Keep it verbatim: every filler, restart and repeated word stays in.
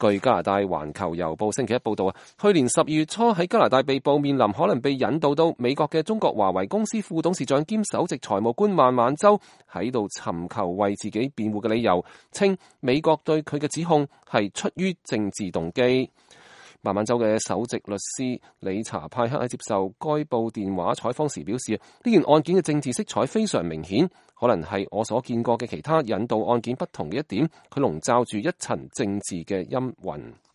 據加拿大環球郵報星期一報道啊，去年十二月初喺加拿大被捕，面臨可能被引渡到美國嘅中國華為公司副董事長兼首席財務官孟晚舟喺度尋求為自己辯護嘅理由，稱美國對佢嘅指控係出於政治動機。孟晚舟嘅首席律師理查派克喺接受該報電話採訪時表示，呢件案件嘅政治色彩非常明顯，可能係我所見過嘅其他引渡案件不同嘅一點，佢籠罩住一層政治嘅陰雲。